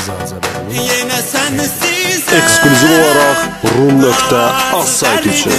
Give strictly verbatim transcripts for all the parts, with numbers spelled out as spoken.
Yine sensiz Ekskluzif olarak rum nokta az sayt için.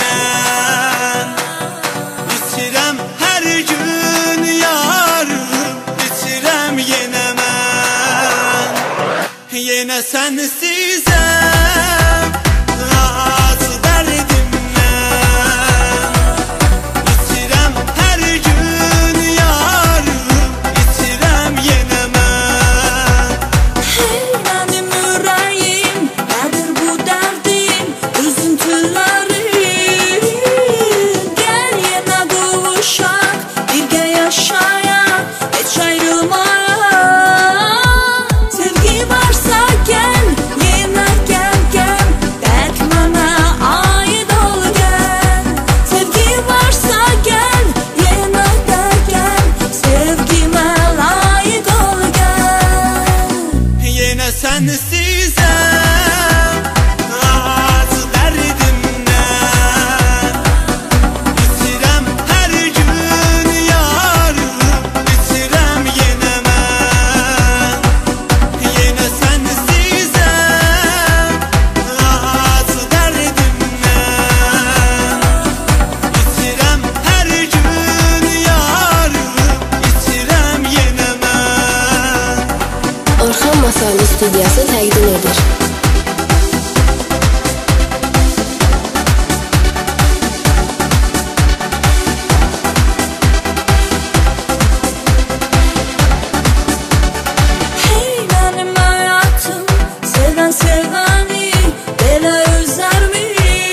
Bitirem her gün yarım, bitirem yine mən. Yine sensizəm, az dərdimdən. Bitirem her gün yarım, bitirem yine mən. Hey benim yüreğim, nedir bu derdim, üzüntülerim. Gel yine kavuşak, birge yaşayak, hiç ayrılmaya. Sevgi varsa gel, yine gel gel, dert bana ait ol gel. Sevgi varsa gel, yine gel gel, sevgime layık ol gel. Yine sensizəm, az dərdimdən. Bitirəm hər gün yarım, bitirəm yenə mən. Yine sensizəm, az dərdimdən. Bitirəm hər gün yarım, bitirəm yenə mən. Orxan Masallı Studiyası təqdim edir. Hey benim hayatım, seven seveni belə özler mi?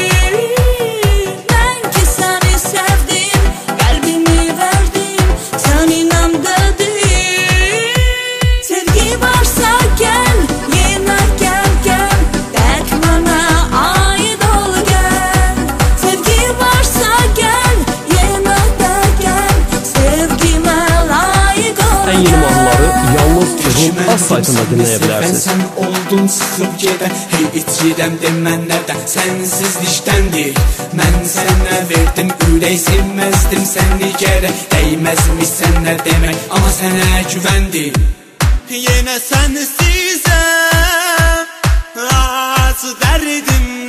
Ben ki seni sevdim, kalbimi verdim, sen inan dedim. Sevgi varsa gel, yine gel gel, dert bana ait ol gel. Sevgi varsa gel, yine gel gel, sevgime layık ol En yeni gel. mahnıları yalnız rum az saytında dinleyebilirsiniz. Sen oldun sıxıb gedən, hey içirəm demən nədən, sənsizlikdəndir. Mən sənə verdim, ürək sevməzdim səni gərək, dəyməzmiş sənə demək, amma sənə güvəndim. Yenə sensizəm, az dərdimdən.